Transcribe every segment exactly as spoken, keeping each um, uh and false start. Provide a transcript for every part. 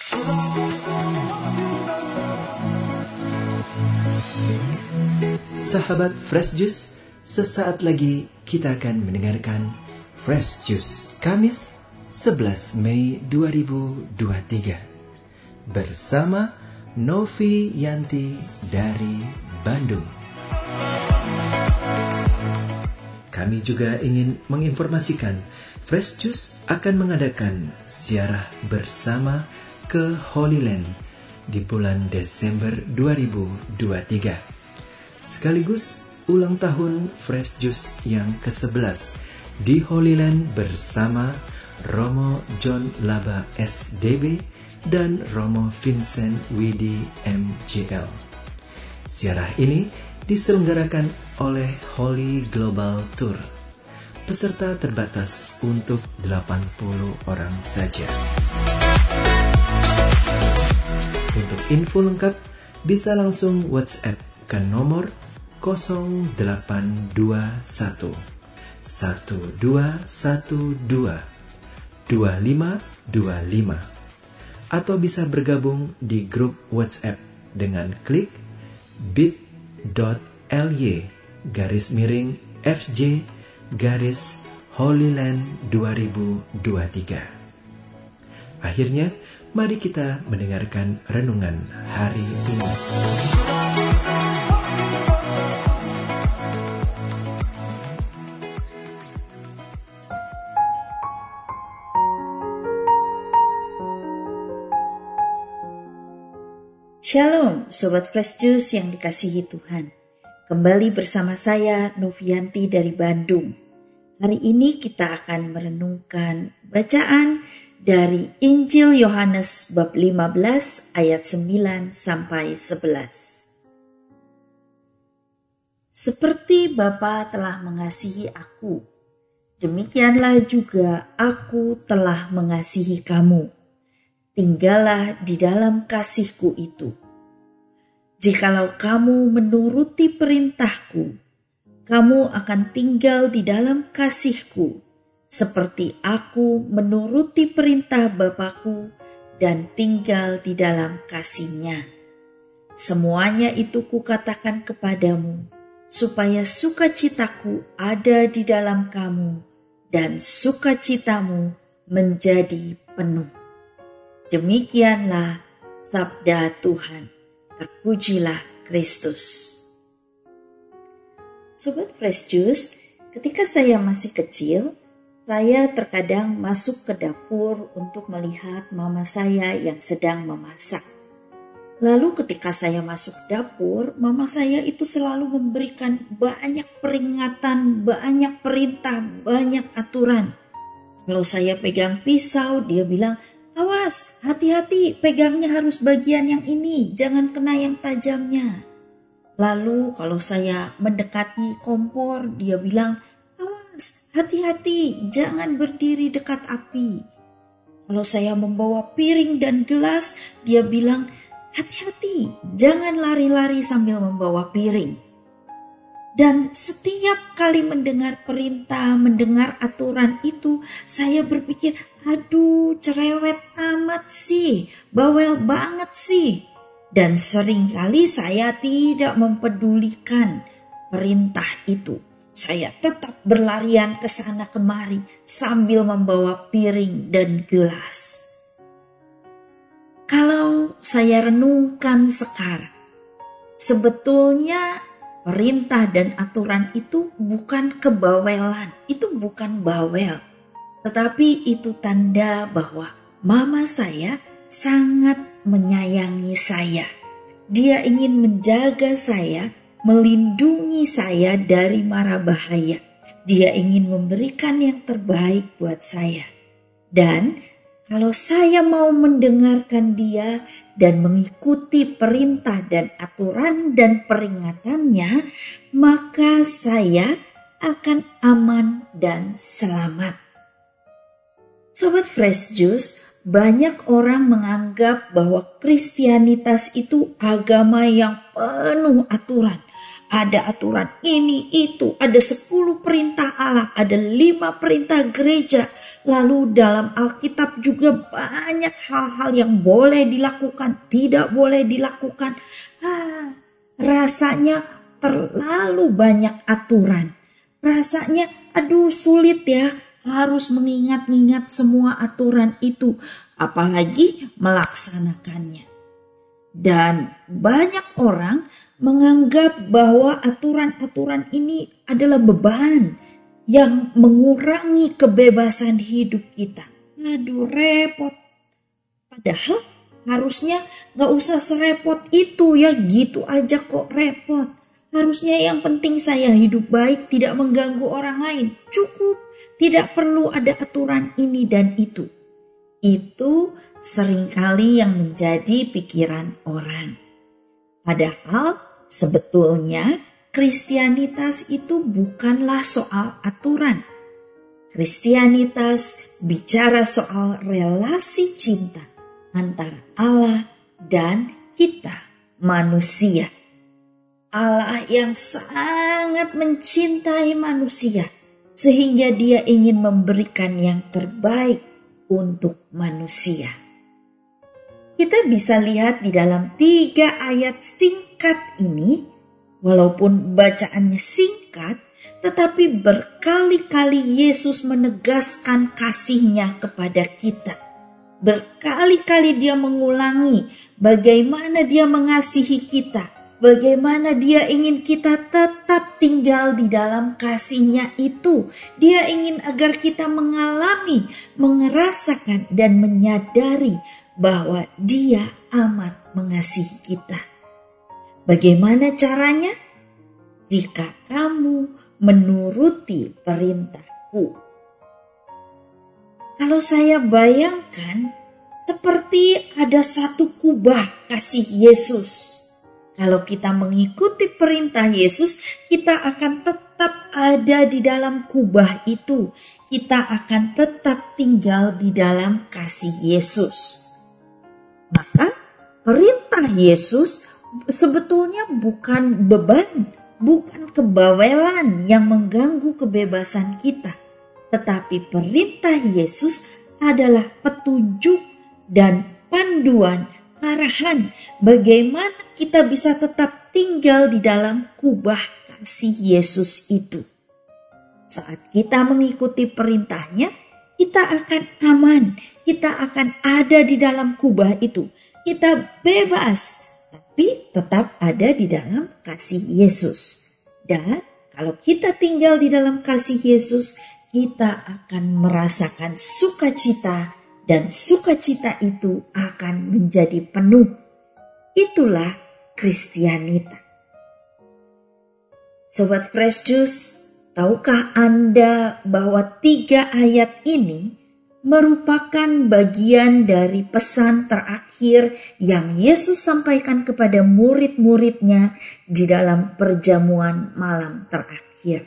Sahabat Fresh Juice, sesaat lagi kita akan mendengarkan Fresh Juice Kamis sebelas Mei dua ribu dua puluh tiga bersama Novi Yanti dari Bandung. Kami juga ingin menginformasikan Fresh Juice akan mengadakan ziarah bersama ke Holy Land di bulan Desember dua ribu dua puluh tiga. Sekaligus ulang tahun Fresh Juice yang kesebelas di Holy Land bersama Romo John Laba S D B dan Romo Vincent Widi M J L. Ziarah ini diselenggarakan oleh Holy Global Tour. Peserta terbatas untuk delapan puluh orang saja. Untuk info lengkap bisa langsung WhatsApp ke nomor nol delapan dua satu satu dua satu dua dua lima dua lima atau bisa bergabung di grup WhatsApp dengan klik bit.ly garis miring FJ garis Holyland dua ribu dua puluh tiga. Akhirnya, mari kita mendengarkan renungan hari ini. Shalom, Sobat Fresh Juice yang dikasihi Tuhan. Kembali bersama saya, Novianti dari Bandung. Hari ini kita akan merenungkan bacaan dari Injil Yohanes bab lima belas ayat sembilan sampai sebelas. Seperti Bapa telah mengasihi aku, demikianlah juga aku telah mengasihi kamu. Tinggallah di dalam kasihku itu. Jikalau kamu menuruti perintahku, kamu akan tinggal di dalam kasihku, seperti aku menuruti perintah Bapakku dan tinggal di dalam kasihnya. Semuanya itu kukatakan kepadamu, supaya sukacitaku ada di dalam kamu dan sukacitamu menjadi penuh. Demikianlah sabda Tuhan. Terpujilah Kristus. Sobat Fresh Juice, ketika saya masih kecil, saya terkadang masuk ke dapur untuk melihat mama saya yang sedang memasak. Lalu ketika saya masuk dapur, mama saya itu selalu memberikan banyak peringatan, banyak perintah, banyak aturan. Kalau saya pegang pisau, dia bilang, awas, hati-hati, pegangnya harus bagian yang ini, jangan kena yang tajamnya. Lalu kalau saya mendekati kompor, dia bilang, awas, hati-hati, jangan berdiri dekat api. Kalau saya membawa piring dan gelas, dia bilang, hati-hati, jangan lari-lari sambil membawa piring. Dan setiap kali mendengar perintah, mendengar aturan itu, saya berpikir, aduh cerewet amat sih, bawel banget sih. Dan seringkali saya tidak mempedulikan perintah itu. Saya tetap berlarian ke sana kemari sambil membawa piring dan gelas. Kalau saya renungkan sekarang, sebetulnya perintah dan aturan itu bukan kebawelan, itu bukan bawel. Tetapi itu tanda bahwa mama saya sangat menyayangi saya. Dia ingin menjaga saya, melindungi saya dari mara bahaya. Dia ingin memberikan yang terbaik buat saya. Dan kalau saya mau mendengarkan dia dan mengikuti perintah dan aturan dan peringatannya, maka saya akan aman dan selamat. Sobat Fresh Juice, banyak orang menganggap bahwa Kristianitas itu agama yang penuh aturan. Ada aturan ini, itu, ada sepuluh perintah Allah, ada lima perintah gereja. Lalu dalam Alkitab juga banyak hal-hal yang boleh dilakukan, tidak boleh dilakukan. Ah, rasanya terlalu banyak aturan. Rasanya aduh sulit ya, harus mengingat-ingat semua aturan itu, apalagi melaksanakannya. Dan banyak orang menganggap bahwa aturan-aturan ini adalah beban yang mengurangi kebebasan hidup kita. Aduh repot. Padahal harusnya gak usah serepot itu ya, gitu aja kok repot. Harusnya yang penting saya hidup baik, tidak mengganggu orang lain. Cukup, tidak perlu ada aturan ini dan itu. Itu seringkali yang menjadi pikiran orang. Padahal sebetulnya Kristianitas itu bukanlah soal aturan. Kristianitas bicara soal relasi cinta antara Allah dan kita manusia. Allah yang sangat mencintai manusia sehingga dia ingin memberikan yang terbaik untuk manusia. Kita bisa lihat di dalam tiga ayat singkat ini, walaupun bacaannya singkat, tetapi berkali-kali Yesus menegaskan kasih-Nya kepada kita. Berkali-kali dia mengulangi bagaimana dia mengasihi kita, bagaimana dia ingin kita tetap tinggal di dalam kasih-Nya itu. Dia ingin agar kita mengalami, merasakan dan menyadari bahwa dia amat mengasihi kita. Bagaimana caranya? Jika kamu menuruti perintahku. Kalau saya bayangkan seperti ada satu kubah kasih Yesus. Kalau kita mengikuti perintah Yesus, kita akan tetap ada di dalam kubah itu. Kita akan tetap tinggal di dalam kasih Yesus. Maka perintah Yesus sebetulnya bukan beban, bukan kebawelan yang mengganggu kebebasan kita. Tetapi perintah Yesus adalah petunjuk dan panduan, arahan bagaimana kita bisa tetap tinggal di dalam kubah kasih Yesus itu. Saat kita mengikuti perintahnya, kita akan aman, kita akan ada di dalam kubah itu. Kita bebas, tapi tetap ada di dalam kasih Yesus. Dan kalau kita tinggal di dalam kasih Yesus, kita akan merasakan sukacita dan sukacita itu akan menjadi penuh. Itulah Kristianitas. Sobat Fresh Juice, tahukah Anda bahwa tiga ayat ini merupakan bagian dari pesan terakhir yang Yesus sampaikan kepada murid-muridnya di dalam perjamuan malam terakhir.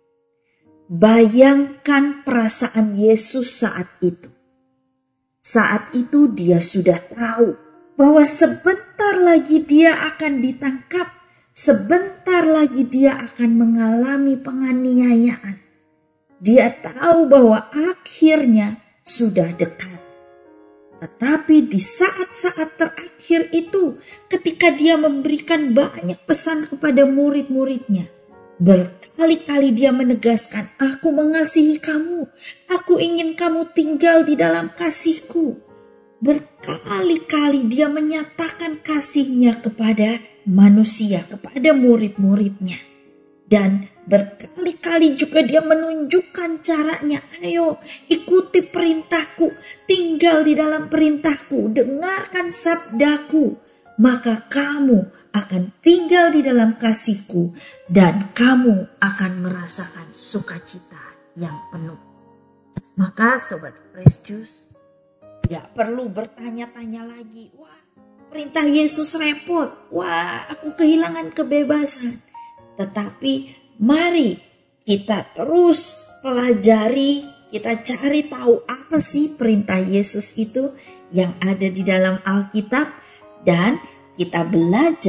Bayangkan perasaan Yesus saat itu. Saat itu dia sudah tahu bahwa sebentar lagi dia akan ditangkap. Sebentar lagi dia akan mengalami penganiayaan. Dia tahu bahwa akhirnya sudah dekat. Tetapi di saat-saat terakhir itu, ketika dia memberikan banyak pesan kepada murid-muridnya, berkali-kali dia menegaskan, aku mengasihi kamu, aku ingin kamu tinggal di dalam kasihku. Berkali-kali dia menyatakan kasihnya kepada manusia, kepada murid-muridnya. Dan berkali-kali juga dia menunjukkan caranya. Ayo ikuti perintahku, tinggal di dalam perintahku, dengarkan sabdaku. Maka kamu akan tinggal di dalam kasihku dan kamu akan merasakan sukacita yang penuh. Maka Sobat Fresh Juice, gak perlu bertanya-tanya lagi. Wah, perintah Yesus repot. Wah, aku kehilangan kebebasan. Tetapi mari kita terus pelajari, kita cari tahu apa sih perintah Yesus itu yang ada di dalam Alkitab. Dan kita belajar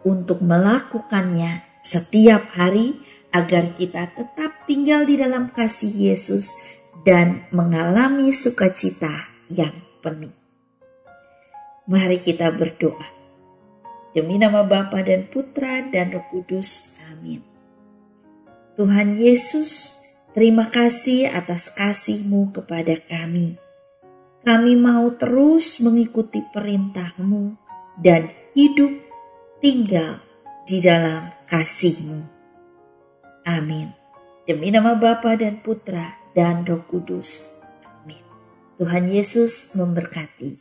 untuk melakukannya setiap hari agar kita tetap tinggal di dalam kasih Yesus dan mengalami sukacita yang penuh. Mari kita berdoa. Demi nama Bapa dan Putra dan Roh Kudus. Amin. Tuhan Yesus, terima kasih atas kasih-Mu kepada kami. Kami mau terus mengikuti perintah-Mu dan hidup tinggal di dalam kasih-Mu. Amin. Demi nama Bapa dan Putra dan Roh Kudus. Amin. Tuhan Yesus memberkati.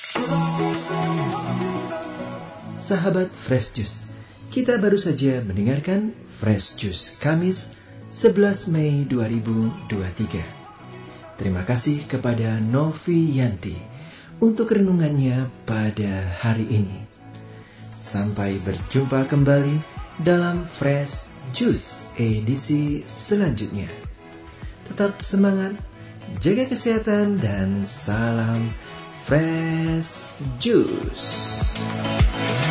Sahabat Fresh Juice, kita baru saja mendengarkan Fresh Juice Kamis sebelas Mei dua ribu dua puluh tiga. Terima kasih kepada Novi Yanti untuk renungannya pada hari ini. Sampai berjumpa kembali dalam Fresh Juice edisi selanjutnya. Tetap semangat, jaga kesehatan, dan salam Fresh Juice.